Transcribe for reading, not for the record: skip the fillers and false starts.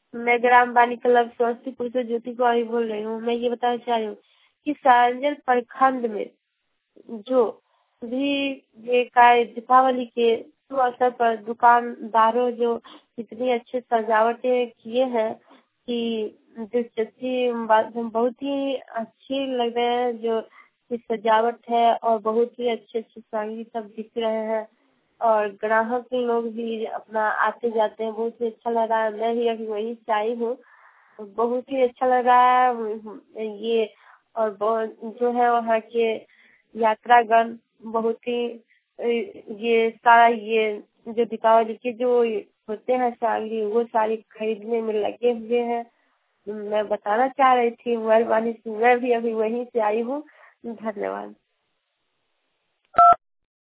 मैं ग्राम वाणी क्लब समस्तीपुर से ज्योति कुमारी बोल रही हूँ। मैं ये बताना चाह रही हूँ कि सारंजल प्रखंड में जो भी ये दीपावली के शुभ अवसर पर दुकानदारों जो इतनी अच्छे सजावटें किए हैं कि दिलचस्पी बात बहुत ही अच्छी लग रहे हैं। जो सजावट है और बहुत ही अच्छे अच्छे संगीत सब दिख रहे हैं और ग्राहक लोग भी अपना आते जाते हैं। बहुत ही अच्छा लग रहा है। मैं भी अभी वहीं से आई हूँ। बहुत ही अच्छा लग रहा है ये। और जो है वहाँ के यात्रागण बहुत ही ये सारा ये जो दीपावली के जो होते हैं साड़ी वो साड़ी खरीदने में लगे हुए हैं। मैं बताना चाह रही थी मेहरबानी से। मैं भी अभी वहीं से आई हूँ। धन्यवाद।